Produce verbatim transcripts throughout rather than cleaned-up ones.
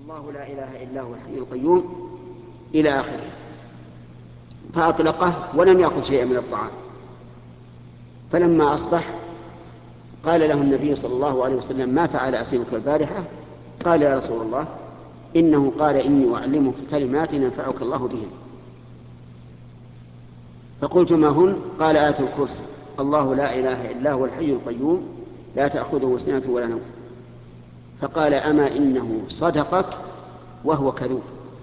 الله لا إله إلا هو الحي القيوم إلى آخره، فأطلقه ولم يأخذ شيئا من الطعام. فلما أصبح قال له النبي صلى الله عليه وسلم: ما فعل أسيرك البارحة؟ قال: يا رسول الله، إنه قال: إني أعلمك كلمات ينفعك الله بهن. فقلت: ما هن؟ قال: آية الكرسي، الله لا إله إلا هو الحي القيوم لا تأخذه سنة ولا نوم. فقال: أما إنه صدقك وهو كذوب.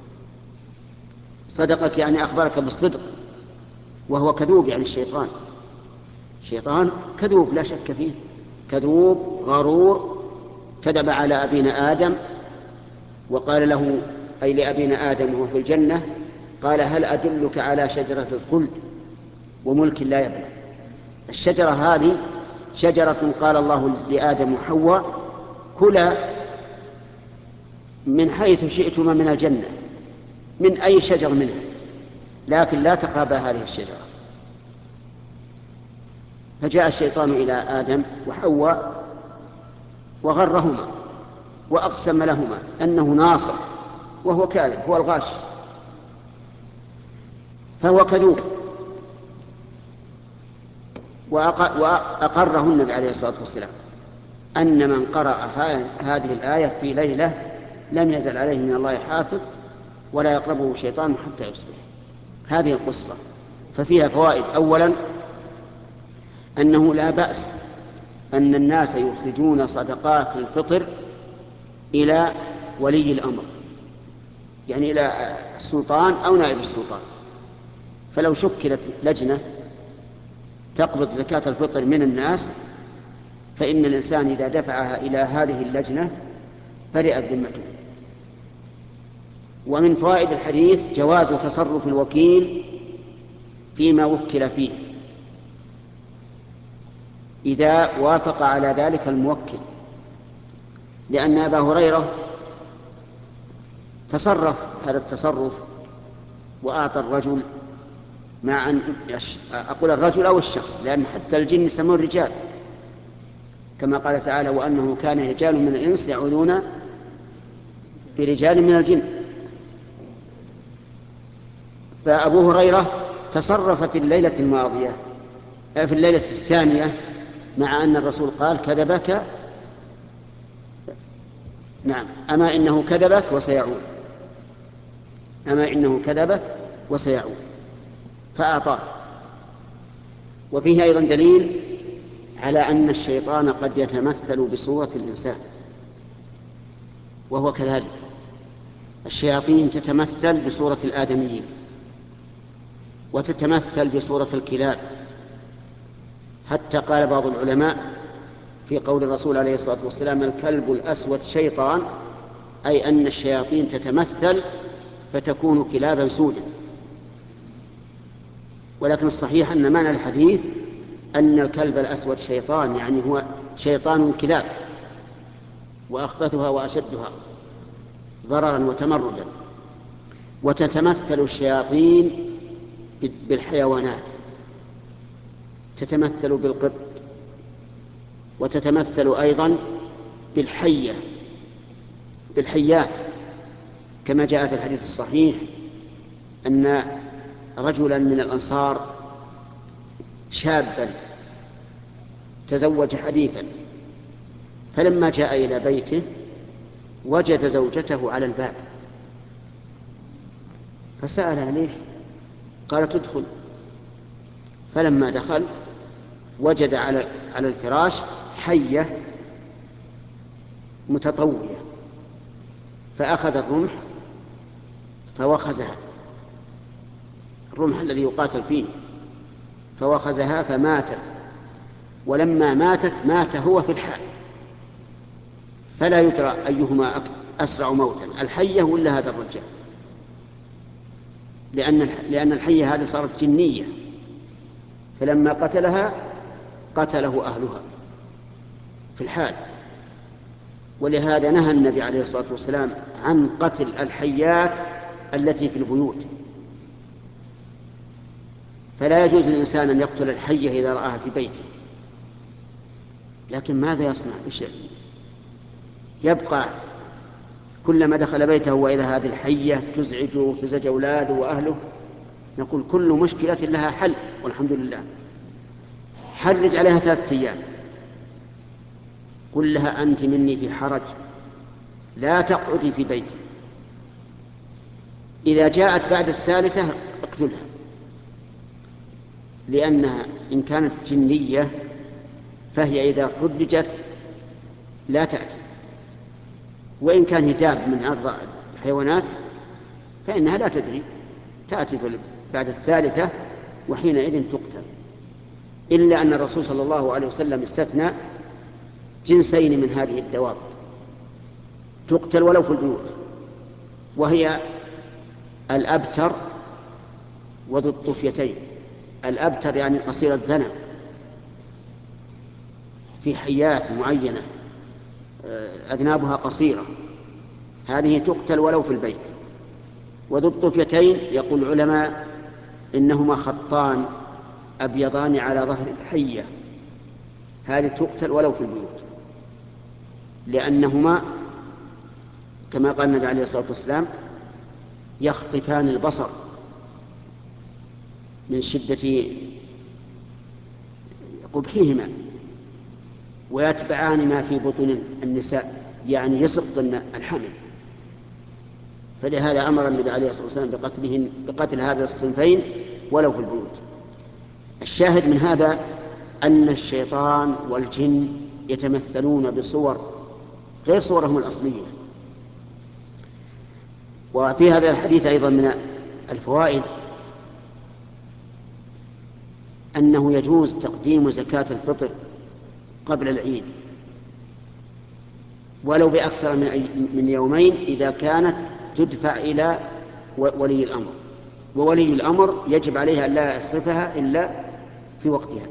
صدقك يعني أخبرك بالصدق، وهو كذوب يعني الشيطان. الشيطان كذوب لا شك فيه، كذوب غرور، كذب على أبينا آدم وقال له، أي لأبينا آدم وهو في الجنة، قال: هل أدلك على شجرة الخلد وملك لا يبلى. الشجرة هذه شجرة قال الله لآدم وحواء: كلا من حيث شئتما من الجنة، من أي شجر منها، لكن لا تقربا هذه الشجرة. فجاء الشيطان إلى آدم وحواء وغرهما وأقسم لهما أنه ناصر، وهو كاذب، هو الغاش، فهو كذوب. وأقره النبي عليه الصلاة والسلام أن من قرأ هذه الآية في ليلة لم يزل عليه من الله حافظ ولا يقربه شيطان حتى يصبح. هذه القصة ففيها فوائد. أولا، أنه لا بأس أن الناس يخرجون صدقات الفطر إلى ولي الأمر، يعني إلى السلطان أو نائب السلطان. فلو شكلت لجنة تقبض زكاة الفطر من الناس، فإن الإنسان إذا دفعها إلى هذه اللجنة برئت ذمته. ومن فوائد الحديث جواز تصرف الوكيل فيما وكل فيه إذا وافق على ذلك الموكل، لأن أبا هريرة تصرف هذا التصرف وأعطى الرجل، مع أن أقول الرجل أو الشخص، لأن حتى الجن يسمون رجال، كما قال تعالى: وأنه كان رجال من الإنس يعوذون برجال من الجن. فأبو هريرة تصرف في الليلة الماضية في الليلة الثانية، مع أن الرسول قال: كذبك، نعم، أما إنه كذبك وسيعود، أما إنه كذبك وسيعود، فأعطاه. وفيه أيضا دليل على أن الشيطان قد يتمثل بصورة الإنسان، وهو كذلك. الشياطين تتمثل بصورة الآدميين، وتتمثل بصورة الكلاب، حتى قال بعض العلماء في قول الرسول عليه الصلاة والسلام: الكلب الأسود شيطان، أي أن الشياطين تتمثل فتكون كلابا سودا. ولكن الصحيح أن معنى الحديث أن الكلب الأسود شيطان، يعني هو شيطان الكلاب، وأخبثها وأشدها ضررا وتمردا. وتتمثل الشياطين بالحيوانات، تتمثل بالقط، وتتمثل أيضا بالحية بالحيات، كما جاء في الحديث الصحيح أن رجلا من الأنصار شابا تزوج حديثا، فلما جاء إلى بيته وجد زوجته على الباب، فسألها: ليش؟ قالت: ادخل. فلما دخل وجد على على الفراش حية متطوية، فأخذ الرمح فوخزها، الرمح الذي يقاتل فيه، فوخزها فماتت. ولما ماتت مات هو في الحال، فلا يدرى أيهما أسرع موتا، الحية ولا هذا الرجال، لأن لأن الحية هذه صارت جنية، فلما قتلها قتله أهلها في الحال. ولهذا نهى النبي عليه الصلاة والسلام عن قتل الحيات التي في البيوت، فلا يجوز للإنسان أن يقتل الحية إذا رآها في بيته. لكن ماذا يصنع؟ يبقى كلما دخل بيته وإذا هذه الحية تزعجه وتزعج أولاده وأهله نقول كل مشكلة لها حل والحمد لله. حرج عليها ثلاثة أيام، قل لها أنت مني في حرج، لا تقعدي في بيتي. إذا جاءت بعد الثالثة اقتلها، لأنها إن كانت جنية فهي إذا حرجت لا تأتي، وإن كان هداب من عرض الحيوانات فإنها لا تدري، تأتي بعد الثالثة وحينئذ تقتل. إلا أن الرسول صلى الله عليه وسلم استثنى جنسين من هذه الدواب تقتل ولو في البيوت، وهي الأبتر وذو الطفيتين. الأبتر يعني قصير الذنب، في حيات معينة أذنابها قصيرة، هذه تقتل ولو في البيت. وذو الطفيتين يقول العلماء إنهما خطان أبيضان على ظهر الحية، هذه تقتل ولو في البيوت، لأنهما كما قال النبي عليه الصلاة والسلام يخطفان البصر من شدة قبحهما ويتبعان ما في بطون النساء، يعني يسقطن الحمل. فلهذا أمر النبي عليه الصلاة والسلام بقتلهن بقتل هذا الصنفين ولو في البيوت. الشاهد من هذا أن الشيطان والجن يتمثلون بصور غير صورهم الأصلية. وفي هذا الحديث أيضا من الفوائد أنه يجوز تقديم زكاة الفطر قبل العيد ولو بأكثر من يومين إذا كانت تدفع إلى ولي الأمر، وولي الأمر يجب عليها لا يصرفها إلا في وقتها.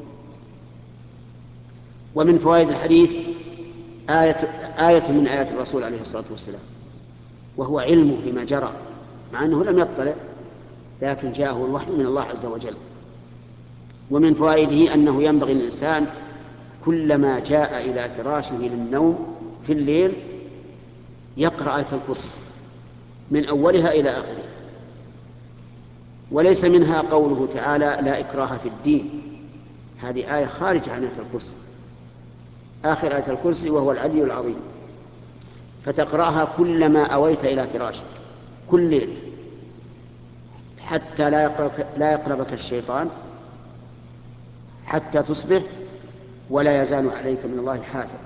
ومن فوائد الحديث آية, آية من آيات الرسول عليه الصلاة والسلام، وهو علمه بما جرى مع أنه لم يطلع، لكن جاءه الوحي من الله عز وجل. ومن فوائده أنه ينبغي الإنسان كلما جاء إلى فراشه للنوم في الليل يقرأ آية الكرسي من أولها إلى آخرها. وليس منها قوله تعالى لا إكراه في الدين، هذه آية خارجة عن آية الكرسي، آخر آية الكرسي وهو العلي العظيم، فتقرأها كلما أويت إلى فراشك كل ليل حتى لا يقربك, لا يقربك الشيطان حتى تصبح ولا يزال عليك من الله حافظ.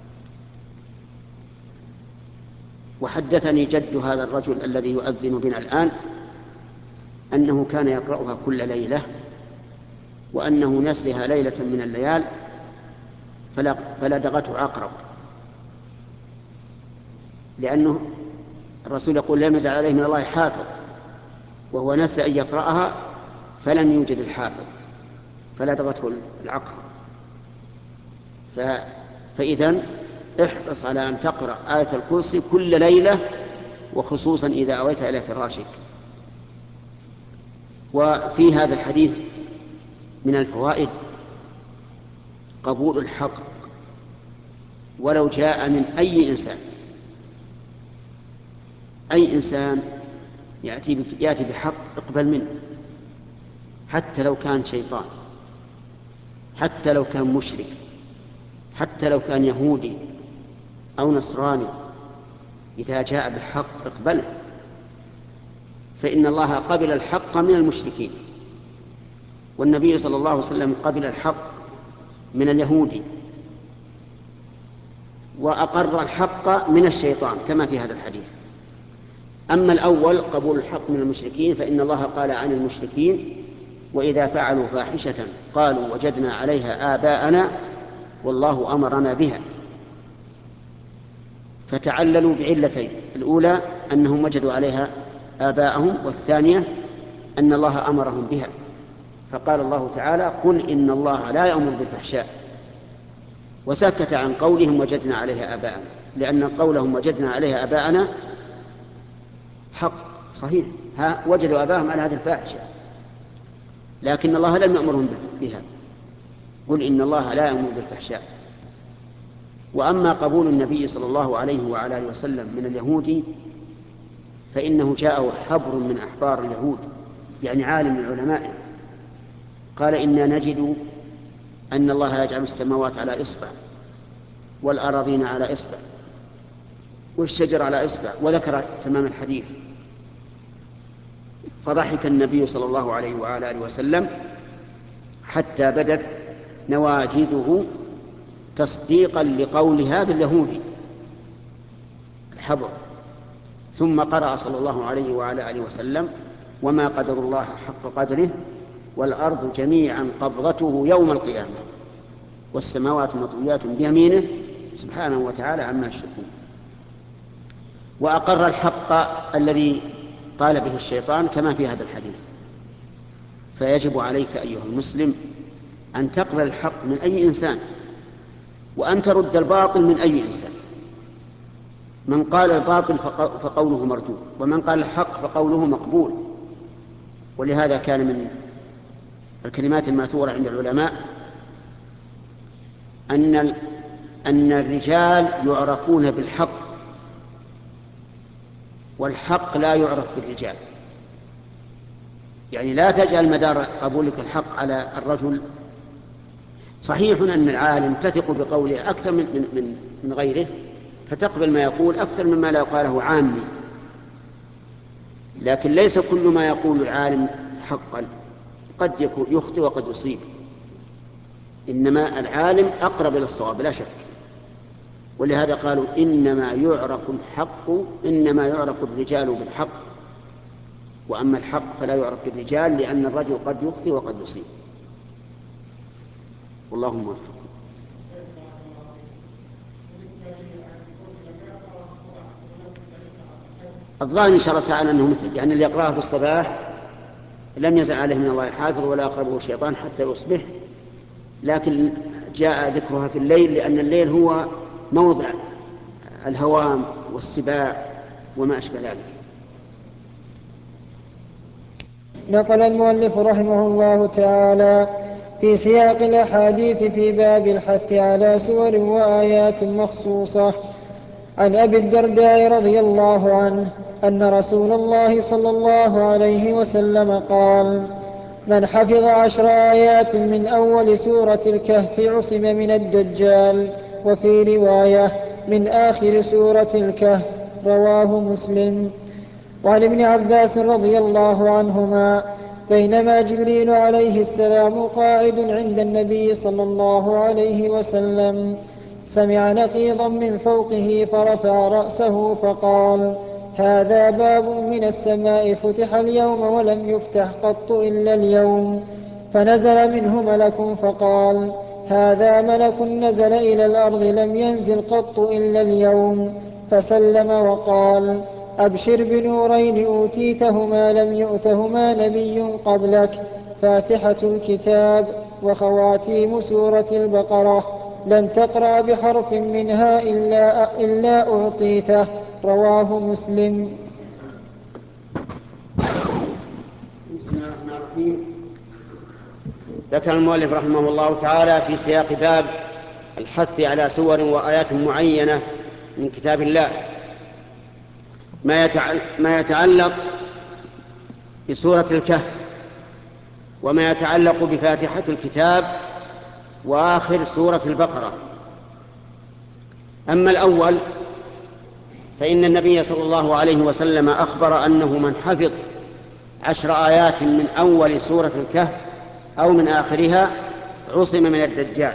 وحدثني جد هذا الرجل الذي يؤذن بنا الآن أنه كان يقرأها كل ليلة، وأنه نسيها ليلة من الليال فلدغته عقرب، لأنه الرسول يقول لم يزل عليه من الله حافظ، وهو نسى أن يقرأها فلم يوجد الحافظ فلدغته العقرب. فإذن احرص على أن تقرأ آية الكرسي كل ليلة، وخصوصا إذا أويت إلى فراشك. وفي هذا الحديث من الفوائد قبول الحق ولو جاء من أي إنسان. أي إنسان يأتي, يأتي بحق اقبل منه، حتى لو كان شيطان، حتى لو كان مشرك، حتى لو كان يهودي أو نصراني، إذا جاء بالحق اقبله، فإن الله قبل الحق من المشركين، والنبي صلى الله عليه وسلم قبل الحق من اليهودي، وأقر الحق من الشيطان كما في هذا الحديث. أما الأول قبول الحق من المشركين فإن الله قال عن المشركين وإذا فعلوا فاحشة قالوا وجدنا عليها آباءنا والله أمرنا بها، فتعللوا بعلتين: الأولى أنهم وجدوا عليها آباءهم، والثانية أن الله أمرهم بها. فقال الله تعالى قل إن الله لا يأمر بالفحشاء، وسكت عن قولهم وجدنا عليها آباءنا، لأن قولهم وجدنا عليها آباءنا حق صحيح، ها وجدوا آباءهم على هذه الفاحشة، لكن الله لم يأمرهم بها. قل إن الله لا يأمر بالفحشاء. وأما قبول النبي صلى الله عليه وعلى آله وسلم من اليهود فإنه جاءه حبر من أحبار اليهود، يعني عالم من علمائه، قال إنا نجد أن الله يجعل السماوات على إصبع والأراضين على إصبع والشجر على إصبع، وذكر تمام الحديث. فضحك النبي صلى الله عليه وعلى آله وسلم حتى بدت نواجذه تصديقا لقول هذا اليهودي الحبر. ثم قرأ صلى الله عليه وعلى آله وسلم وما قدر الله حق قدره والأرض جميعا قبضته يوم القيامة والسماوات مطويات بيمينه سبحانه وتعالى عما يشركون. وأقر الحق الذي قال به الشيطان كما في هذا الحديث. فيجب عليك أيها المسلم أن تقبل الحق من أي إنسان، وأن ترد الباطل من أي إنسان. من قال الباطل فقوله مردود، ومن قال الحق فقوله مقبول. ولهذا كان من الكلمات الماثورة عند العلماء أن أن الرجال يعرفون بالحق والحق لا يعرف بالرجال. يعني لا تجعل مدار قبولك الحق على الرجل. صحيح أن العالم تثق بقوله أكثر من, من, من غيره، فتقبل ما يقول أكثر مما لا قاله عامي، لكن ليس كل ما يقول العالم حقا، قد يخطئ وقد يصيب. إنما العالم أقرب إلى الصواب لا شك. ولهذا قالوا إنما يعرف الحق إنما يعرف الرجال بالحق، وأما الحق فلا يعرف بالرجال، لأن الرجل قد يخطئ وقد يصيب. والله موفق. الظاهر إن شاء الله تعالى أنه مثل يعني اللي يقرأه في الصباح لم يزل عليه من الله حافظ ولا يقربه الشيطان حتى يصبح، لكن جاء ذكرها في الليل لأن الليل هو موضع الهوام والسباع وما أشبه ذلك. نقل المؤلف رحمه الله تعالى في سياق الأحاديث في باب الحث على سور وآيات مخصوصة عن أبي الدرداء رضي الله عنه أن رسول الله صلى الله عليه وسلم قال: من حفظ عشر آيات من أول سورة الكهف عصم من الدجال. وفي رواية من آخر سورة الكهف. رواه مسلم. وعن ابن عباس رضي الله عنهما: بينما جبريل عليه السلام قاعد عند النبي صلى الله عليه وسلم سمع نقيضا من فوقه فرفع رأسه فقال: هذا باب من السماء فتح اليوم ولم يفتح قط إلا اليوم. فنزل منه ملك فقال: هذا ملك نزل إلى الأرض لم ينزل قط إلا اليوم. فسلم وقال: أبشر بنورين أوتيتهما لم يؤتهما نبي قبلك، فاتحة الكتاب وخواتيم سورة البقرة، لن تقرأ بحرف منها إلا, إلا أعطيته. رواه مسلم. بسم الله الرحمن الرحيم. ذكر المؤلف رحمه الله تعالى في سياق باب الحث على سور وآيات معينة من كتاب الله ما يتعلق بسورة الكهف وما يتعلق بفاتحة الكتاب وآخر سورة البقرة. أما الأول فإن النبي صلى الله عليه وسلم أخبر أنه من حفظ عشر آيات من أول سورة الكهف أو من آخرها عصم من الدجال.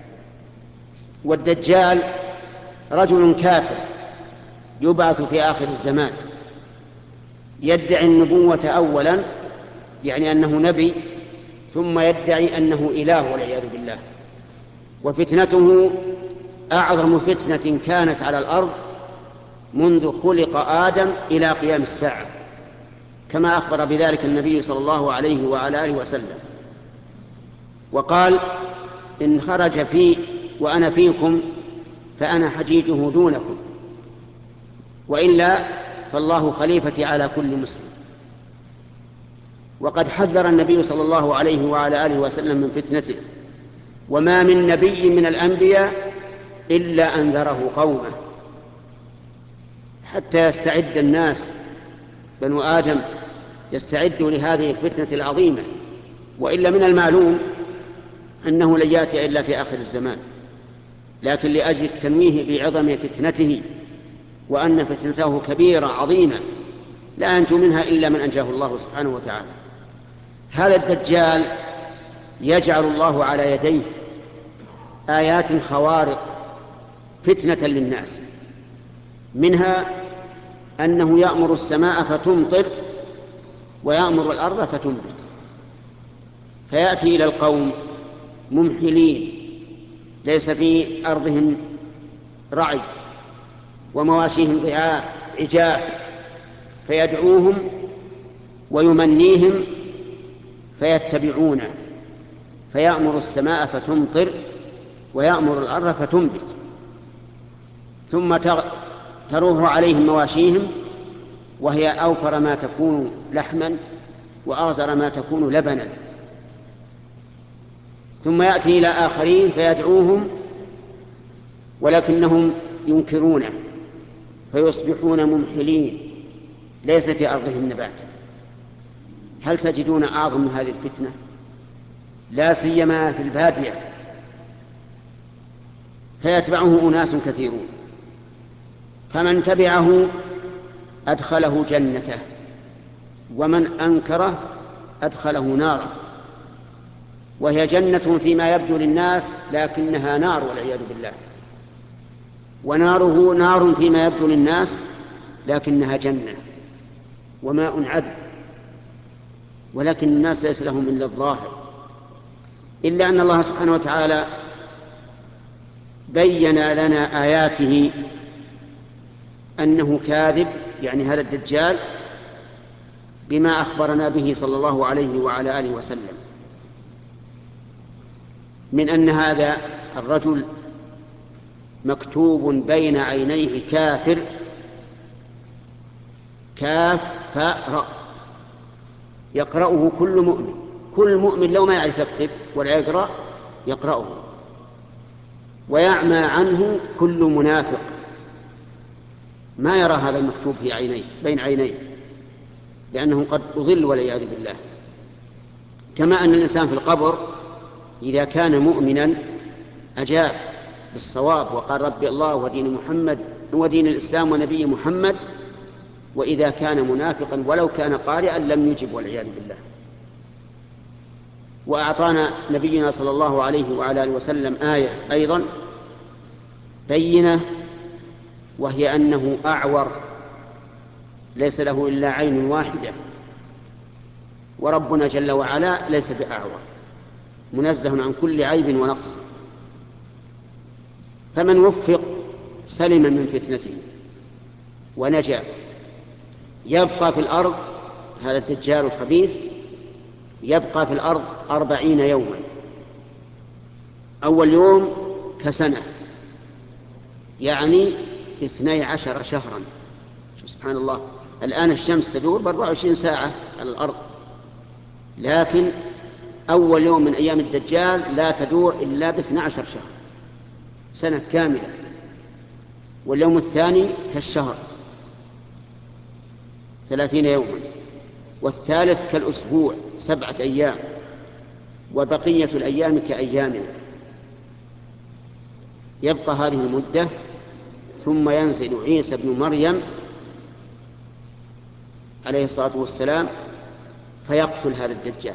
والدجال رجل كافر يبعث في آخر الزمان، يدعي النبوة أولا، يعني أنه نبي، ثم يدعي أنه إله والعياذ بالله. وفتنته أعظم فتنة كانت على الأرض منذ خلق آدم إلى قيام الساعة، كما أخبر بذلك النبي صلى الله عليه وعلى آله وسلم، وقال: إن خرج في وأنا فيكم فأنا حجيجه دونكم، وإلا فالله خليفتي على كل مسلم. وقد حذر النبي صلى الله عليه وعلى آله وسلم من فتنته، وما من نبي من الأنبياء إلا أنذره قومه حتى يستعد الناس بنو آدم يستعدوا لهذه الفتنة العظيمة، وإلا من المعلوم أنه لن يأتي إلا في آخر الزمان، لكن لأجل التنويه بعظم فتنته وأن فتنته كبيرة عظيمة لا ينجو منها إلا من أنجاه الله سبحانه وتعالى. هذا الدجال يجعل الله على يديه آيات خوارق فتنة للناس، منها أنه يأمر السماء فتمطر ويأمر الأرض فتنبت، فيأتي إلى القوم ممحلين ليس في أرضهم رعي ومواشيهم ضعاف عجاف، فيدعوهم ويمنيهم فيتبعونه، فيأمر السماء فتمطر ويأمر الأرض فتنبت، ثم تروح عليهم مواشيهم وهي أوفر ما تكون لحما وأغزر ما تكون لبنا، ثم يأتي إلى آخرين فيدعوهم ولكنهم ينكرونه فيصبحون ممحلين ليس في أرضهم نبات. هل تجدون أعظم من هذه الفتنة؟ لا سيما في البادية، فيتبعه أناس كثيرون، فمن تبعه أدخله جنته ومن أنكره أدخله ناره، وهي جنة فيما يبدو للناس لكنها نار والعياذ بالله، وناره نار فيما يبدو للناس لكنها جنة وماء عذب، ولكن الناس ليس لهم إلا الظاهر، إلا أن الله سبحانه وتعالى بين لنا آياته أنه كاذب، يعني هذا الدجال، بما أخبرنا به صلى الله عليه وعلى آله وسلم من أن هذا الرجل مكتوب بين عينيه كافر، كاف فاء راء، يقرأه كل مؤمن، كل مؤمن لو ما يعرف يكتب ولا يقرأ يقرأه، ويعمى عنه كل منافق ما يرى هذا المكتوب في عينيه بين عينيه، لأنه قد أضل والعياذ بالله. كما أن الإنسان في القبر إذا كان مؤمنا أجاب بالصواب وقال ربي الله ودين محمد ودين الإسلام ونبي محمد، وإذا كان منافقا ولو كان قارئا لم يجب والعياذ بالله. وأعطانا نبينا صلى الله عليه وعلى آله وسلم آية أيضا بينة، وهي أنه أعور ليس له إلا عين واحدة، وربنا جل وعلا ليس بأعور منزه عن كل عيب ونقص، فمن وفق سلم من فتنته ونجا. يبقى في الأرض هذا الدجال الخبيث، يبقى في الأرض أربعين يوما، أول يوم كسنة، يعني اثني عشر شهرا. سبحان الله، الآن الشمس تدور بأربع وعشرين ساعة على الأرض، لكن أول يوم من أيام الدجال لا تدور إلا باثني عشر شهر، سنة كاملة. واليوم الثاني كالشهر ثلاثين يوما، والثالث كالأسبوع سبعة أيام، وبقية الأيام كأيامنا. يبقى هذه المدة، ثم ينزل عيسى بن مريم عليه الصلاة والسلام فيقتل هذا الدجال.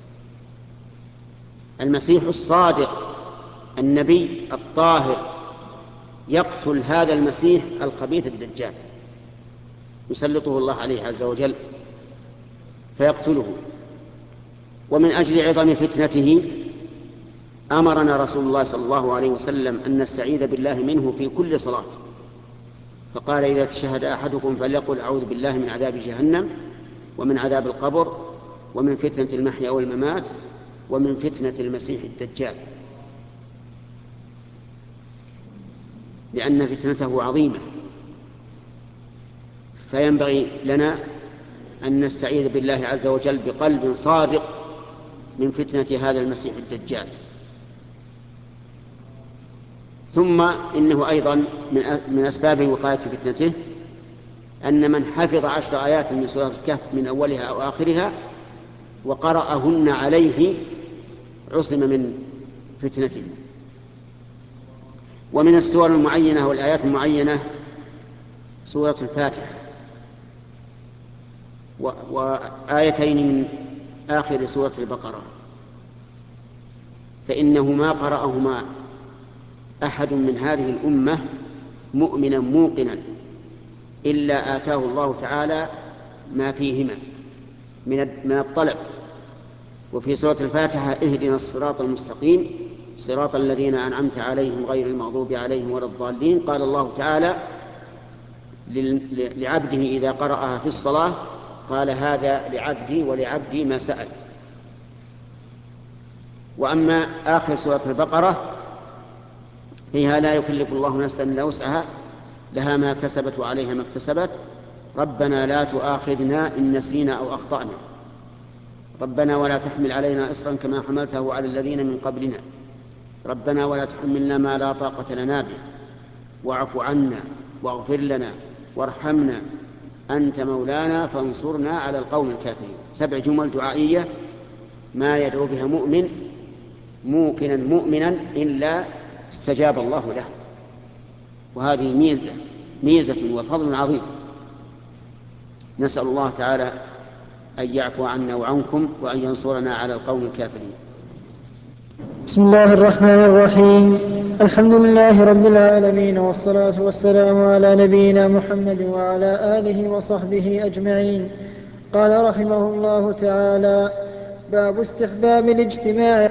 المسيح الصادق النبي الطاهر يقتل هذا المسيح الخبيث الدجال، يسلطه الله عليه عز وجل فيقتله. ومن أجل عظم فتنته أمرنا رسول الله صلى الله عليه وسلم أن نستعيذ بالله منه في كل صلاة، فقال إذا تشهد أحدكم فليقل أعوذ بالله من عذاب جهنم ومن عذاب القبر ومن فتنة المحيا والممات ومن فتنة المسيح الدجال، لأن فتنته عظيمة. فينبغي لنا أن نستعيذ بالله عز وجل بقلب صادق من فتنة هذا المسيح الدجال. ثم إنه أيضا من أسباب وقاية فتنته أن من حفظ عشر آيات من سورة الكهف من أولها أو آخرها وقرأهن عليه عصم من فتنته. ومن السور المعينة والآيات المعينة سورة الفاتحة وآيتين من آخر سورة البقرة، فإنه ما قرأهما أحد من هذه الأمة مؤمنا موقنا إلا آتاه الله تعالى ما فيهما من الطلب. وفي سورة الفاتحة اهدنا الصراط المستقيم صراط الذين أنعمت عليهم غير المغضوب عليهم ولا الضالين. قال الله تعالى لعبده إذا قرأها في الصلاة قال هذا لعبدي ولعبدي ما سأل. وأما آخر سورة البقرة فيها لا يكلف الله نفسا إلا وسعها لها ما كسبت وعليها ما اكتسبت ربنا لا تؤاخذنا إن نسينا أو أخطأنا ربنا ولا تحمل علينا إصرا كما حملته على الذين من قبلنا ربنا ولا تحملنا ما لا طاقة لنا به واعف عنا واغفر لنا وارحمنا أنت مولانا فانصرنا على القوم الكافرين. سبع جمل دعائية ما يدعو بها مؤمن موقنا مؤمنا إلا استجاب الله له، وهذه ميزة, ميزة وفضل عظيم. نسأل الله تعالى أن يعفو عنا وعنكم وأن ينصرنا على القوم الكافرين. بسم الله الرحمن الرحيم. الحمد لله رب العالمين، والصلاة والسلام على نبينا محمد وعلى آله وصحبه أجمعين. قال رحمه الله تعالى: باب استحباب الاجتماع.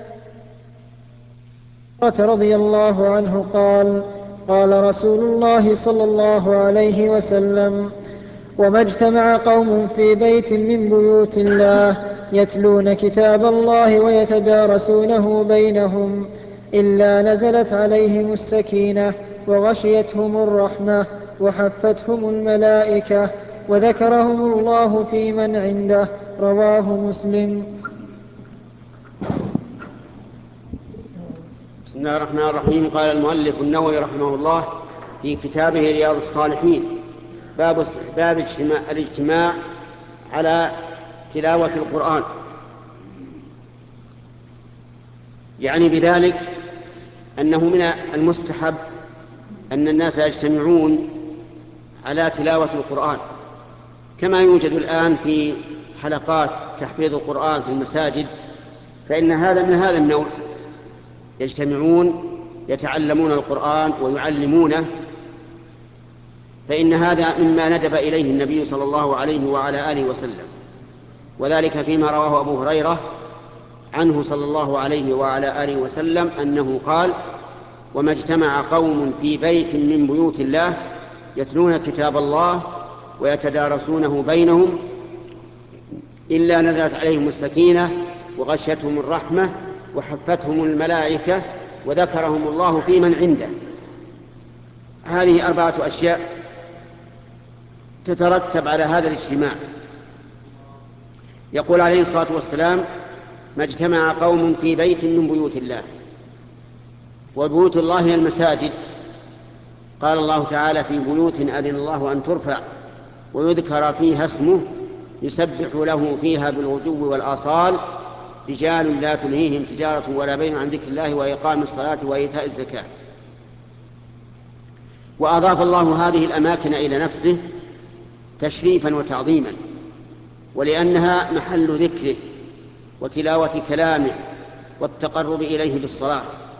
رضي الله عنه قال: قال رسول الله صلى الله عليه وسلم: وما اجتمع قوم في بيت من بيوت الله يتلون كتاب الله ويتدارسونه بينهم إلا نزلت عليهم السكينة وغشيتهم الرحمة وحفتهم الملائكة وذكرهم الله في من عنده. رواه مسلم. بسم الله الرحمن الرحيم. قال المؤلف النووي رحمه الله في كتابه رياض الصالحين: باب استحباب اجتماع الاجتماع على تلاوة القرآن. يعني بذلك أنه من المستحب أن الناس يجتمعون على تلاوة القرآن، كما يوجد الآن في حلقات تحفيظ القرآن في المساجد، فإن هذا من هذا النوع، يجتمعون يتعلمون القرآن ويعلمونه، فإن هذا مما ندب إليه النبي صلى الله عليه وعلى آله وسلم، وذلك فيما رواه أبو هريرة عنه صلى الله عليه وعلى آله وسلم أنه قال: وما اجتمع قوم في بيت من بيوت الله يتلون كتاب الله ويتدارسونه بينهم إلا نزلت عليهم السكينة وغشيتهم الرحمة وحفتهم الملائكة وذكرهم الله في من عنده. هذه أربعة أشياء تترتب على هذا الاجتماع. يقول عليه الصلاة والسلام: ما اجتمع قوم في بيت من بيوت الله، وبيوت الله هي المساجد. قال الله تعالى: في بيوت أذن الله أن ترفع ويذكر فيها اسمه يسبح له فيها بالغدو والآصال رجال لا تلهيهم تجارة ولا بيع عن ذكر الله وإقام الصلاة وإيتاء الزكاة. وأضاف الله هذه الأماكن إلى نفسه تشريفا وتعظيما، ولأنها محل ذكره وتلاوة كلامه والتقرب إليه بالصلاة،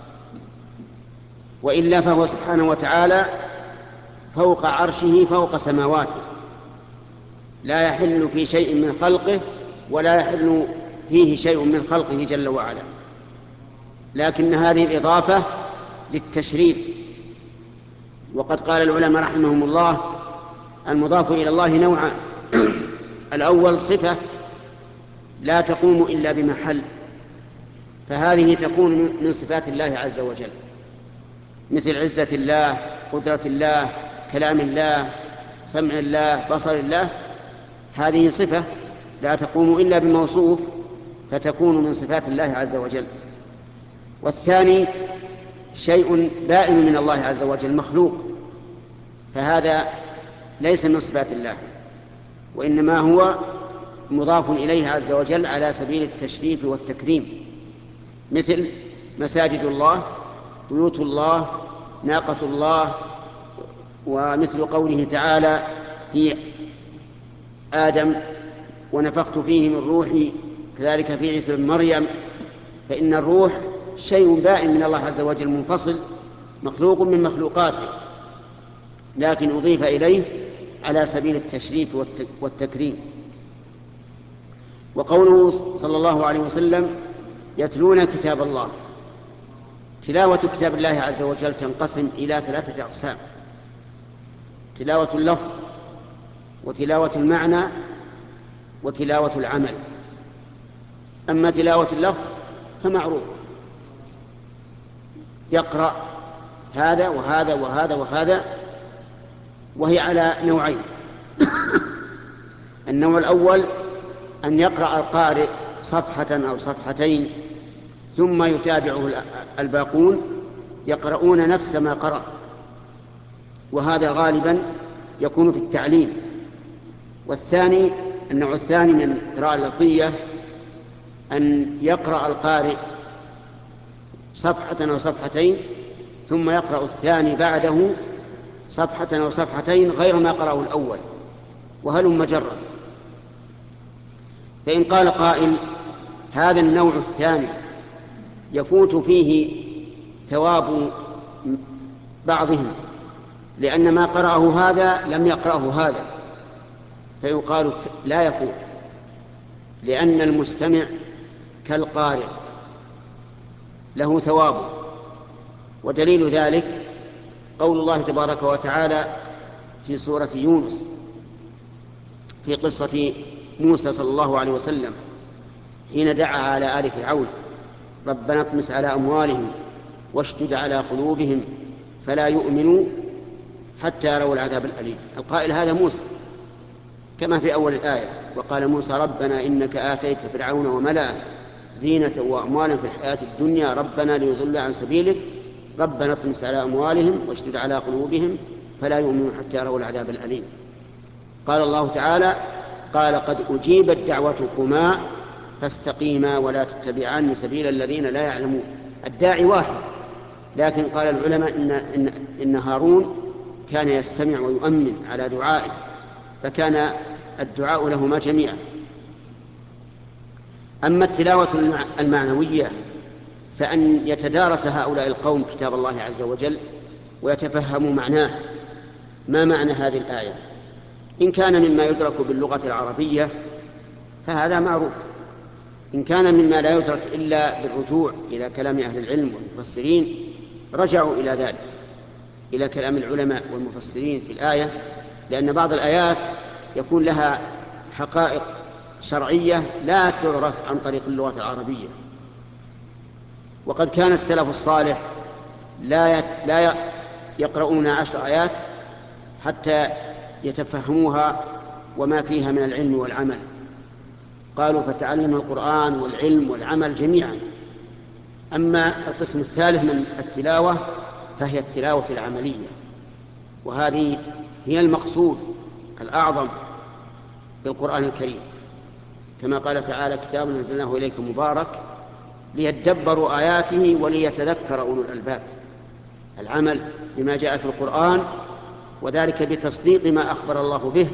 وإلا فهو سبحانه وتعالى فوق عرشه فوق سماواته، لا يحل في شيء من خلقه ولا يحل فيه شيء من خلقه جل وعلا، لكن هذه الإضافة للتشريف. وقد قال العلماء رحمهم الله: المضاف إلى الله نوعان: الأول صفة لا تقوم إلا بمحل، فهذه تكون من صفات الله عز وجل، مثل عزة الله، قدرة الله، كلام الله، سمع الله، بصر الله. هذه صفة لا تقوم إلا بموصوف، فتكون من صفات الله عز وجل. والثاني شيء بائن من الله عز وجل، مخلوق، فهذا ليس من صفات الله، وإنما هو مضاف إليه عز وجل على سبيل التشريف والتكريم، مثل مساجد الله، بيوت الله، ناقة الله، ومثل قوله تعالى في آدم ونفخت فيه من روحي، كذلك في عيسى بن مريم. فإن الروح شيء بائن من الله عز وجل منفصل، مخلوق من مخلوقاته، لكن أضيف إليه على سبيل التشريف والتكريم. وقوله صلى الله عليه وسلم يتلون كتاب الله، تلاوة كتاب الله عز وجل تنقسم إلى ثلاثة أقسام: تلاوة اللفظ، وتلاوة المعنى، وتلاوة العمل. أما تلاوة اللفظ فمعروف، يقرأ هذا وهذا وهذا وهذا، وهي على نوعين. النوع الأول أن يقرأ القارئ صفحة أو صفحتين ثم يتابعه الباقون يقرؤون نفس ما قرأ، وهذا غالبا يكون في التعليم. والثاني النوع الثاني من القراءة اللفظية أن يقرأ القارئ صفحة أو صفحتين ثم يقرأ الثاني بعده صفحة أو صفحتين غير ما قرأه الأول، وهلم جرا. فإن قال قائل هذا النوع الثاني يفوت فيه ثواب بعضهم لأن ما قرأه هذا لم يقرأه هذا، فيقال لا يفوت، لأن المستمع كالقارئ له ثوابه. ودليل ذلك قول الله تبارك وتعالى في سورة يونس في قصة موسى صلى الله عليه وسلم حين دعا على آل فرعون ربنا اطمس على أموالهم واشدد على قلوبهم فلا يؤمنوا حتى يروا العذاب الأليم. القائل هذا موسى كما في أول الآية: وقال موسى ربنا إنك آتيت فرعون وملأه زينة وأموالا في الحياة الدنيا ربنا ليضلوا عن سبيلك ربنا اطمس على أموالهم واشدد على قلوبهم فلا يؤمنوا حتى يروا العذاب الأليم. قال الله تعالى: قال قد أجيبت دعوتكما فاستقيما ولا تتبعان سبيل الذين لا يعلمون. الداعي واحد، لكن قال العلماء إن, إن, إن هارون كان يستمع ويؤمن على دعائه، فكان الدعاء لهما جميعا. أما التلاوة المعنوية فأن يتدارس هؤلاء القوم كتاب الله عز وجل ويتفهموا معناه. ما معنى هذه الآية؟ إن كان مما يدرك باللغة العربية فهذا معروف، إن كان مما لا يدرك إلا بالرجوع إلى كلام أهل العلم والمفسرين رجعوا إلى ذلك، إلى كلام العلماء والمفسرين في الآية، لأن بعض الآيات يكون لها حقائق شرعية لا تعرف عن طريق اللغة العربية. وقد كان السلف الصالح لا لا يقرؤون عشر آيات حتى يتفهموها وما فيها من العلم والعمل. قالوا فتعلم القرآن والعلم والعمل جميعا. أما القسم الثالث من التلاوة فهي التلاوة العملية، وهذه هي المقصود الأعظم بالقرآن الكريم، كما قال تعالى: كتاب أنزلناه إليك مبارك ليدبروا آياته وليتذكر أولو الألباب. العمل بما جاء في القرآن، وذلك بتصديق ما أخبر الله به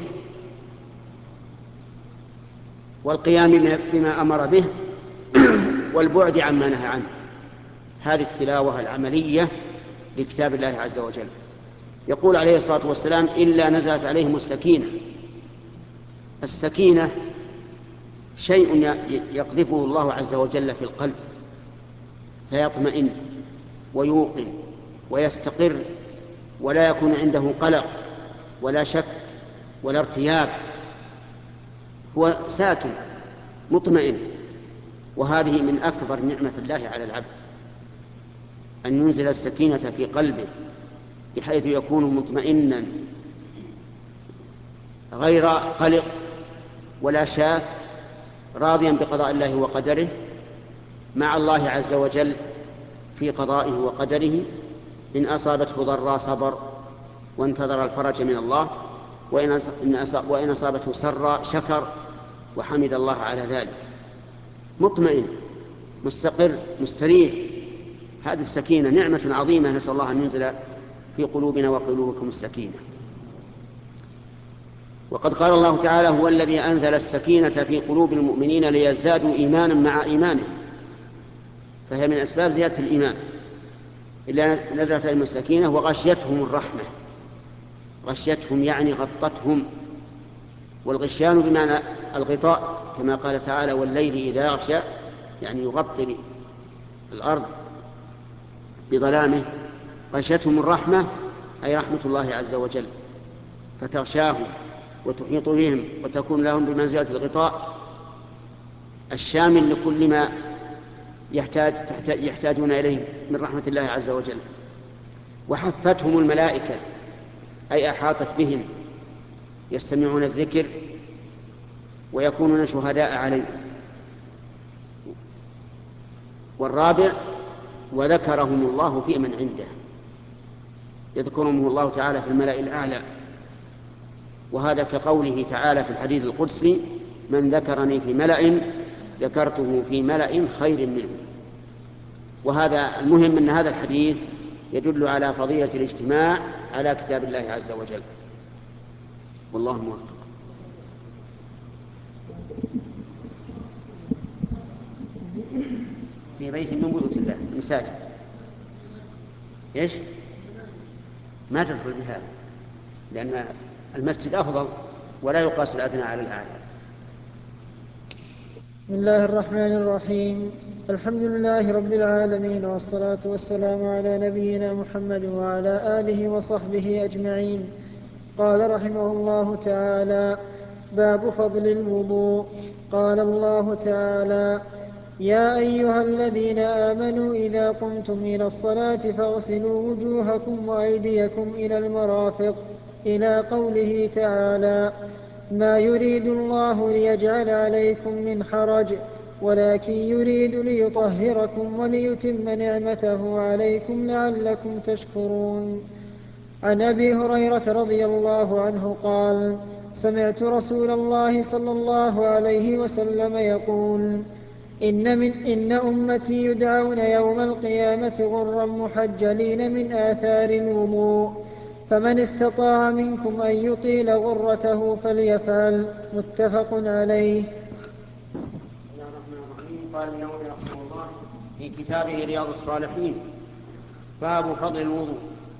والقيام بما أمر به والبعد عما نهى عنه. هذه التلاوة العملية لكتاب الله عز وجل. يقول عليه الصلاة والسلام: إلا نزلت عليهم السكينة. السكينة شيء يقذفه الله عز وجل في القلب فيطمئن ويوقن ويستقر، ولا يكون عنده قلق ولا شك ولا ارتياب، هو ساكن مطمئن. وهذه من أكبر نعمة الله على العبد، أن ينزل السكينة في قلبه بحيث يكون مطمئنا غير قلق ولا شاك، راضيا بقضاء الله وقدره، مع الله عز وجل في قضائه وقدره. إن أصابته ضراء صبر وانتظر الفرج من الله، وإن أصابته سراء شكر وحمد الله على ذلك، مطمئن مستقر مستريح. هذه السكينة نعمة عظيمة، نسأل الله أن ينزل في قلوبنا وقلوبكم السكينة. وقد قال الله تعالى: هو الذي أنزل السكينة في قلوب المؤمنين ليزدادوا إيمانا مع إيمانه، فهي من أسباب زيادة الإيمان. إلا نزلت عليهم السكينة وغشيتهم الرحمة. غشيتهم يعني غطتهم، والغشيان بمعنى الغطاء، كما قال تعالى: والليل إذا يغشى، يعني يغطي الأرض بظلامه. غشيتهم الرحمة أي رحمة الله عز وجل، فتغشاهم وتحيط بهم وتكون لهم بمنزلة الغطاء الشامل لكل ما يحتاج يحتاجون إليه من رحمة الله عز وجل. وحفتهم الملائكة أي أحاطت بهم، يستمعون الذكر ويكونون شهداء عليه. والرابع: وذكرهم الله في من عنده، يذكرهم الله تعالى في الملأ الأعلى. وهذا كقوله تعالى في الحديث القدسي: من ذكرني في ملأ ذكرته في ملأ خير منه. وهذا المهم أن هذا الحديث يدل على فضيلة الاجتماع على كتاب الله عز وجل، والله موفق. في بيت من بيوت الله مساجد، ايش؟ ما تدخل بهذا، لأن المسجد أفضل ولا يقاس الأدنى على الأعلى. بسم الله الرحمن الرحيم. الحمد لله رب العالمين، والصلاة والسلام على نبينا محمد وعلى آله وصحبه أجمعين. قال رحمه الله تعالى: باب فضل الوضوء. قال الله تعالى: يا أيها الذين آمنوا إذا قمتم إلى الصلاة فاغسلوا وجوهكم وأيديكم إلى المرافق، إلى قوله تعالى: ما يريد الله ليجعل عليكم من حرج، ولكن يريد ليطهركم وليتم نعمته عليكم لعلكم تشكرون. عن أبي هريرة رضي الله عنه قال: سمعت رسول الله صلى الله عليه وسلم يقول: إن, من إن أمتي يدعون يوم القيامة غرا محجلين من آثار الوضوء، فمن استطاع منكم أن يطيل غرته فليفعل. متفق عليه. قال النووي رحمه الله في كتابه رياض الصالحين: باب فضل الوضوء.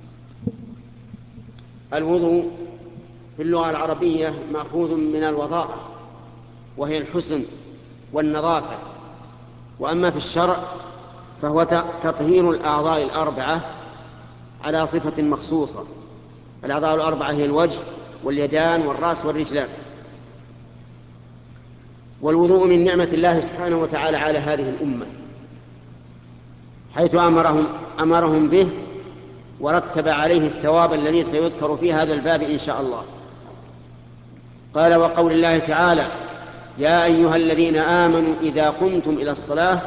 الوضوء في اللغة العربية مأخوذ من الوضاءة، وهي الحسن والنظافة. وأما في الشرع فهو تطهير الأعضاء الأربعة على صفة مخصوصة. الأعضاء الأربعة هي الوجه واليدان والرأس والرجلان. والوضوء من نعمة الله سبحانه وتعالى على هذه الأمة، حيث أمرهم, أمرهم به ورتب عليه الثواب الذي سيذكر في هذا الباب إن شاء الله. قال: وقول الله تعالى: يا أيها الذين آمنوا إذا قمتم إلى الصلاة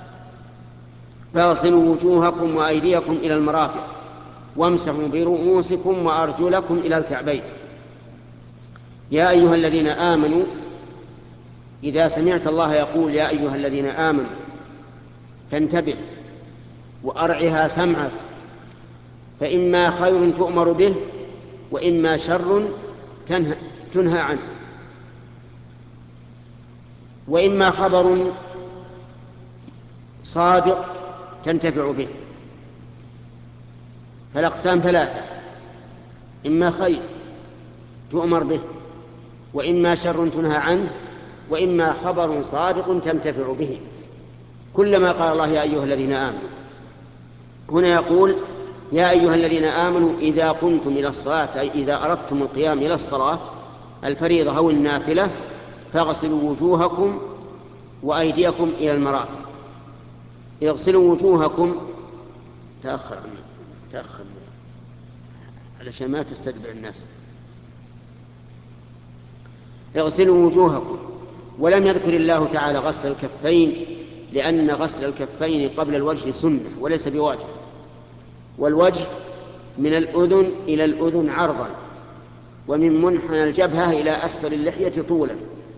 فاغسلوا وجوهكم وأيديكم إلى المرافق وامسحوا برؤوسكم وأرجلكم إلى الكعبين. يا أيها الذين آمنوا، إذا سمعت الله يقول يا أيها الذين آمنوا فانتبه وأرعها سمعك، فإما خير تؤمر به وإما شر تنهى, تنهى عنه، وإما خبر صادق تنتفع به. فالأقسام ثلاثة: إما خير تؤمر به، وإما شر تنهى عنه، وإما خبر صادق تنتفع به. كلما قال الله يا أيها الذين آمنوا، هنا يقول يا أيها الذين آمنوا إذا قمتم إلى الصلاة، أي إذا أردتم القيام إلى الصلاة الفريضة أو النافلة، فاغسلوا وجوهكم وأيديكم إلى المرافق. اغسلوا وجوهكم، تأخر عنه تأخر علشان ما تستدبر الناس. اغسلوا وجوهكم. ولم يذكر الله تعالى غسل الكفين، لأن غسل الكفين قبل الوجه سنة وليس بواجب. والوجه من الأذن إلى الأذن عرضا، ومن منحنى الجبهة إلى أسفل اللحية طولا،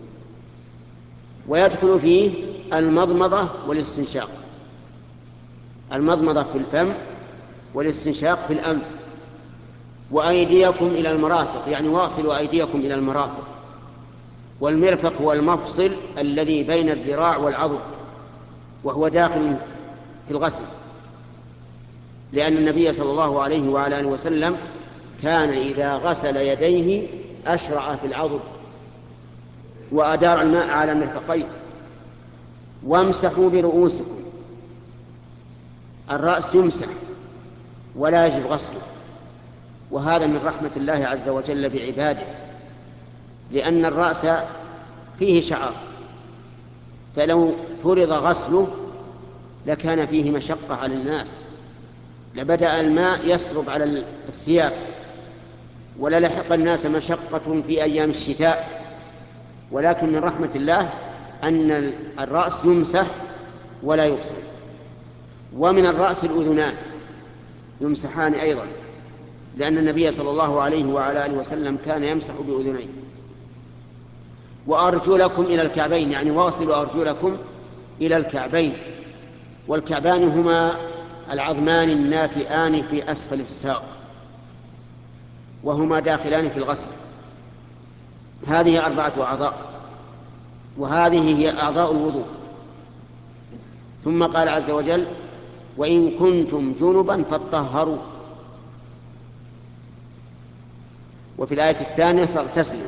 ويدخل فيه المضمضة والاستنشاق. المضمضة في الفم والاستنشاق في الأنف. وأيديكم إلى المرافق، يعني واصلوا أيديكم إلى المرافق. والمرفق هو المفصل الذي بين الذراع والعضد، وهو داخل في الغسل، لأن النبي صلى الله عليه وعلى آله وسلم كان إذا غسل يديه أشرع في العضد وأدار الماء على مرفقيه. وامسحوا برؤوسكم، الرأس يمسح ولا يجب غسله، وهذا من رحمة الله عز وجل بعباده، لأن الرأس فيه شعر، فلو فرض غسله لكان فيه مشقة على الناس، لبدأ الماء يسرب على الثياب، وللحق الناس مشقة في أيام الشتاء. ولكن من رحمة الله أن الرأس يمسح ولا يغسل. ومن الرأس الأذنان يمسحان أيضا، لأن النبي صلى الله عليه وعلى آله وسلم كان يمسح بأذنيه. وأرجلكم إلى الكعبين، يعني واصلوا أرجلكم إلى الكعبين. والكعبان هما العظمان الناتئان في أسفل الساق، وهما داخلان في الغسل. هذه أربعة أعضاء، وهذه هي أعضاء الوضوء. ثم قال عز وجل: وإن كنتم جنبا فاطهروا. وفي الآية الثانية: فاغتسلوا.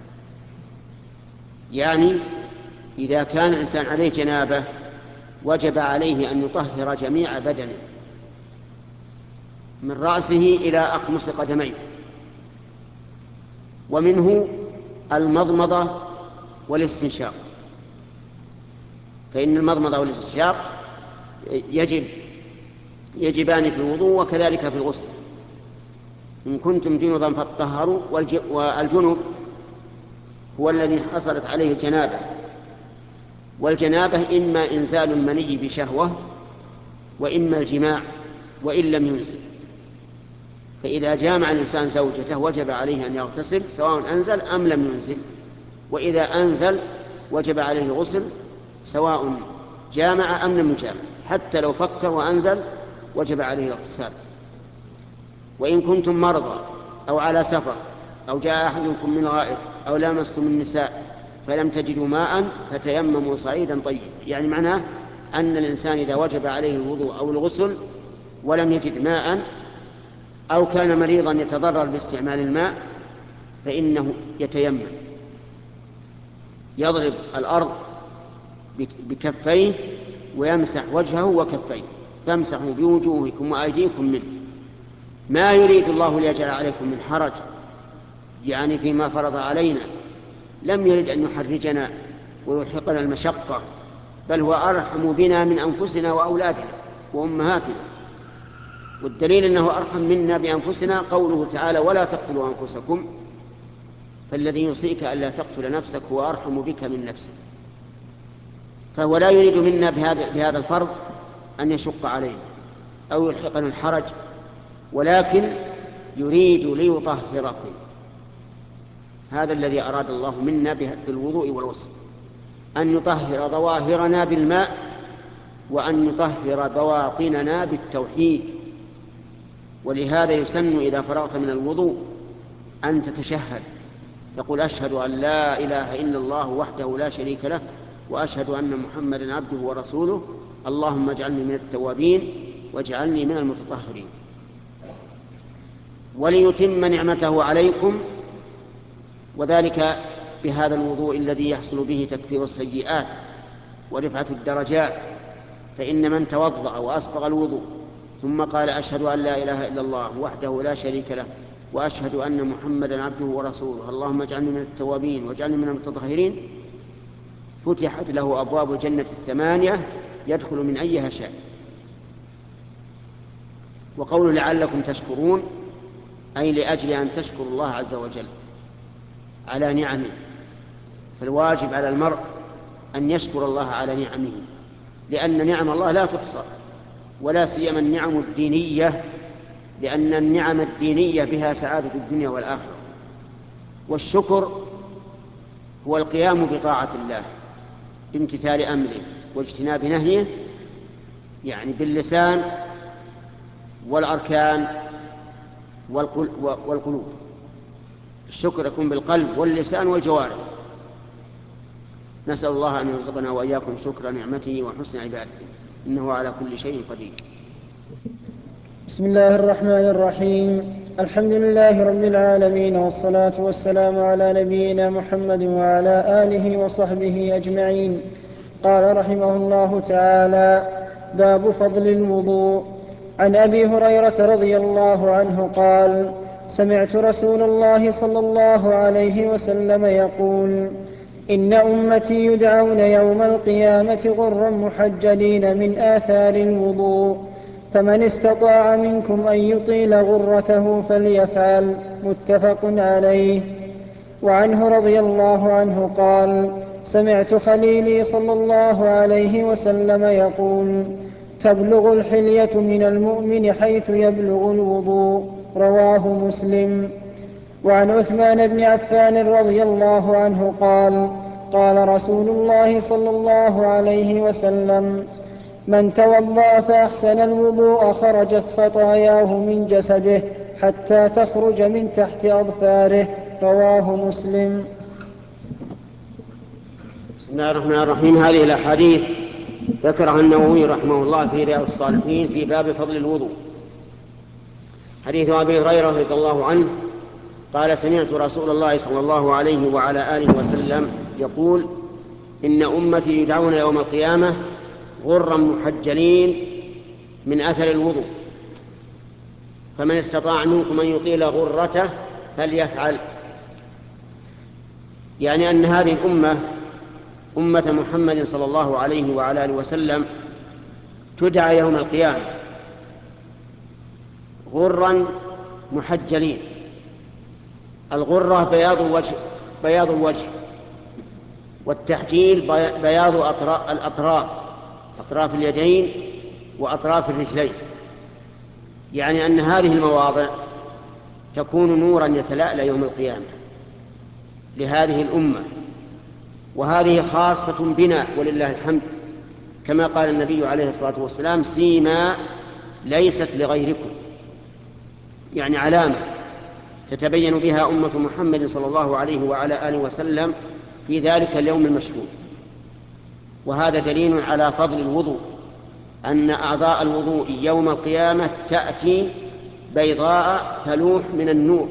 يعني إذا كان الإنسان عليه جنابة وجب عليه أن يطهر جميع بدنه من رأسه إلى أخمص قدميه. ومنه المضمضة والاستنشاق، فإن المضمضة والاستنشاق يجب يجبان في الوضوء وكذلك في الغسل. إن كنتم جنبا فاطهروا. والجنب هو الذي حصلت عليه الجنابة، والجنابة إما إنزال المني بشهوة وإما الجماع وإن لم ينزل. فإذا جامع الإنسان زوجته وجب عليه أن يغتسل سواء أنزل أم لم ينزل، وإذا أنزل وجب عليه الغسل سواء جامع أم لم يجامع، حتى لو فكر وأنزل وجب عليه الاغتسال. وإن كنتم مرضى أو على سفر أو جاء أحدكم من غائط أو لامستم النساء فلم تجدوا ماء فتيمموا صعيدا طيبا، يعني معناه أن الإنسان إذا وجب عليه الوضوء أو الغسل ولم يجد ماء أو كان مريضا يتضرر باستعمال الماء فإنه يتيمم، يضرب الأرض بكفيه ويمسح وجهه وكفيه، فامسحوا بوجوهكم وأيديكم منه. ما يريد الله ليجعل عليكم من حرج، يعني فيما فرض علينا، لم يرد أن يحرجنا ويلحقنا المشقة، بل هو أرحم بنا من أنفسنا وأولادنا وأمهاتنا. والدليل أنه أرحم منا بأنفسنا قوله تعالى: ولا تقتلوا أنفسكم، فالذي يوصيك ألا تقتل نفسك هو أرحم بك من نفسك. فهو لا يريد منا بهذا, بهذا الفرض أن يشق علينا أو يلحقنا الحرج، ولكن يريد ليطهركم. هذا الذي أراد الله منا بالوضوء والغسل، أن يطهر ظواهرنا بالماء وأن يطهر بواطننا بالتوحيد. ولهذا يسن إذا فرغت من الوضوء أن تتشهد، تقول: أشهد أن لا إله إلا الله وحده لا شريك له وأشهد أن محمدا عبده ورسوله، اللهم اجعلني من التوابين واجعلني من المتطهرين. وليتم نعمته عليكم، وذلك بهذا الوضوء الذي يحصل به تكفير السيئات ورفعة الدرجات. فإن من توضأ وأسبغ الوضوء ثم قال: أشهد أن لا إله إلا الله وحده لا شريك له وأشهد أن محمدا عبده ورسوله، اللهم اجعلني من التوابين واجعلني من المتطهرين، فتحت له أبواب الجنة الثمانية يدخل من أيها شاء. وقول لعلكم تشكرون أي لأجل أن تشكروا الله عز وجل على نعمه. فالواجب على المرء أن يشكر الله على نعمه، لأن نعم الله لا تحصى، ولا سيما النعم الدينية، لأن النعم الدينية بها سعادة الدنيا والآخرة. والشكر هو القيام بطاعة الله بامتثال أمره واجتناب نهيه، يعني باللسان والأركان والقلوب. الشكر يكون بالقلب واللسان والجوارح. نسأل الله أن يرزقنا وإياكم شكر نعمته وحسن عبادته، إنه على كل شيء قدير. بسم الله الرحمن الرحيم. الحمد لله رب العالمين، والصلاة والسلام على نبينا محمد وعلى آله وصحبه أجمعين. قال رحمه الله تعالى: باب فضل الوضوء. عن أبي هريرة رضي الله عنه قال: سمعت رسول الله صلى الله عليه وسلم يقول: إن أمتي يدعون يوم القيامة غرا محجلين من آثار الوضوء، فمن استطاع منكم أن يطيل غرته فليفعل. متفق عليه. وعنه رضي الله عنه قال: سمعت خليلي صلى الله عليه وسلم يقول: تبلغ الحلية من المؤمن حيث يبلغ الوضوء. رواه مسلم. وعن عثمان بن عفان رضي الله عنه قال: قال رسول الله صلى الله عليه وسلم: من توضأ فأحسن الوضوء خرجت خطاياه من جسده حتى تخرج من تحت أظفاره. رواه مسلم. بسم الله الرحمن الرحيم. هذه الأحاديث ذكرها النووي رحمه الله في رياض الصالحين في باب فضل الوضوء. حديث أبي هريرة رضي الله عنه قال: سمعت رسول الله صلى الله عليه وعلى آله وسلم يقول: إن أمتي يدعون يوم القيامة غرا محجلين من أثر الوضوء، فمن استطاع منكم أن يطيل غرته فليفعل. يعني أن هذه الأمة أمة محمد صلى الله عليه وعلى آله وسلم تدعى يوم القيامة غرا محجلين. الغرة بياض الوجه, بياض الوجه والتحجيل بياض الأطراف، أطراف اليدين وأطراف الرجلين. يعني أن هذه المواضع تكون نورا يتلألأ يوم القيامة لهذه الأمة، وهذه خاصة بنا ولله الحمد، كما قال النبي عليه الصلاة والسلام: سيما ليست لغيركم، يعني علامة تتبين بها أمة محمد صلى الله عليه وعلى آله وسلم في ذلك اليوم المشهود. وهذا دليل على فضل الوضوء، أن أعضاء الوضوء يوم القيامة تأتي بيضاء تلوح من النور.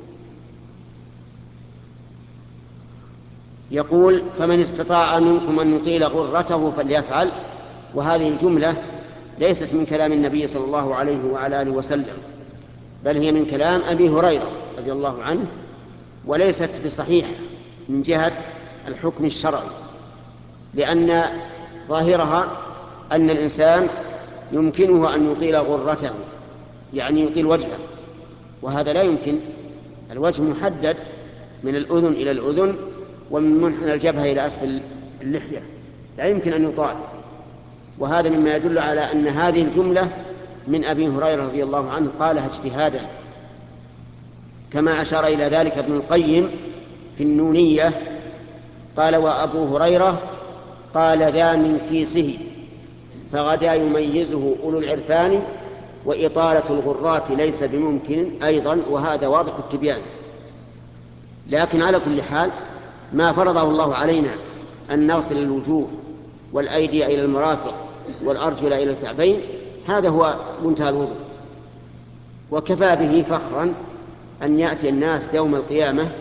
يقول: فمن استطاع منكم أن يطيل غرته فليفعل. وهذه الجملة ليست من كلام النبي صلى الله عليه وعلى آله وسلم، بل هي من كلام أبي هريرة رضي الله عنه، وليست بصحيحة من جهة الحكم الشرعي، لأن ظاهرها أن الإنسان يمكنه أن يطيل غرته، يعني يطيل وجهه، وهذا لا يمكن. الوجه محدد من الأذن إلى الأذن ومن منحنى الجبهة إلى أسفل اللحية، لا يمكن أن يطال. وهذا مما يدل على أن هذه الجملة من أبي هريرة رضي الله عنه قالها اجتهادا، كما أشار إلى ذلك ابن القيم في النونية. قال: وأبو هريرة قال ذا من كيسه، فغدا يميزه أولو العرفان، وإطالة الغرات ليس بممكن أيضا. وهذا واضح التبيان. لكن على كل حال ما فرضه الله علينا أن نغسل الوجوه والأيدي إلى المرافق والأرجل إلى الكعبين، هذا هو منتهى الوضوء. وكفى به فخرا أن يأتي الناس يوم القيامة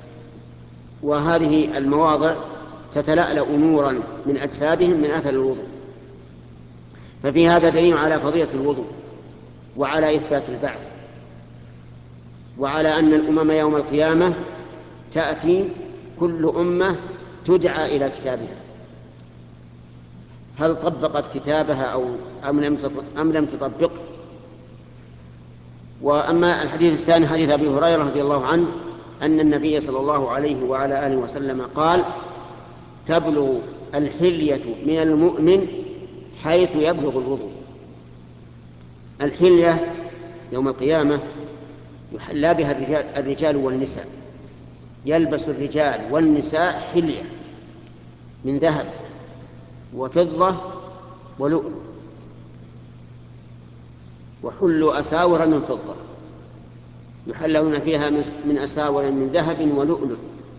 وهذه المواضع تتلألأ نورا من أجسادهم من أثر الوضوء. ففي هذا دليل على فضيلة الوضوء وعلى إثبات البعث، وعلى أن الأمم يوم القيامة تأتي كل أمة تدعى إلى كتابها، هل طبقت كتابها أو أم لم تطبق. وأما الحديث الثاني حديث أبي هريرة رضي الله عنه أن النبي صلى الله عليه وعلى آله وسلم قال: تبلغ الحلية من المؤمن حيث يبلغ الوضوء. الحلية يوم القيامة يحلى بها الرجال, الرجال والنساء، يلبس الرجال والنساء حلية من ذهب وفضة ولؤلؤ، وحلوا أساور من فضة، يحلون فيها من أساور من ذهب ولؤلؤ.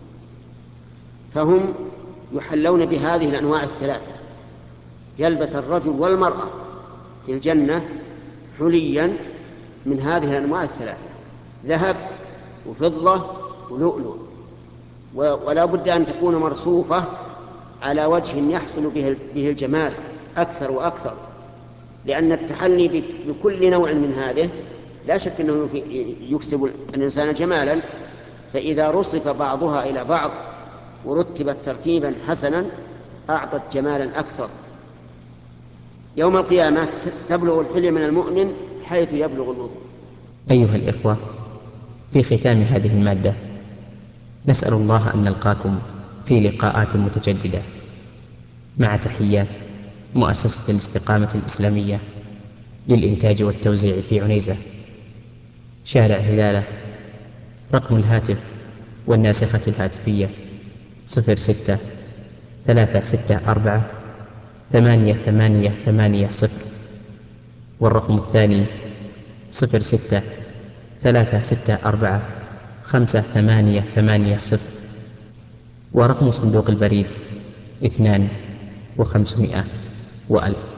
فهم يحلون بهذه الأنواع الثلاثة، يلبس الرجل والمرأة في الجنة حليا من هذه الأنواع الثلاثة، ذهب وفضة ولؤلؤ، ولا بد أن تكون مرصوفة على وجه يحصل به الجمال أكثر وأكثر، لأن التحلي بكل نوع من هذه لا شك أنه يكسب الإنسان جمالا، فإذا رصف بعضها إلى بعض ورتبت ترتيبا حسنا أعطت جمالا أكثر. يوم القيامة تبلغ الحلية من المؤمن حيث يبلغ الوضوء. أيها الإخوة، في ختام هذه المادة نسأل الله أن نلقاكم في لقاءات متجددة، مع تحيات مؤسسة الاستقامة الإسلامية للإنتاج والتوزيع في عنيزة، شارع هلالة. رقم الهاتف والناسخة الهاتفية صفر ستة ثلاثة ستة أربعة ثمانية ثمانية ثمانية صفر، والرقم الثاني صفر ستة ثلاثة ستة أربعة خمسة ثمانية ثمانية صفر، ورقم صندوق البريد اثنان وخمسمائة وألف.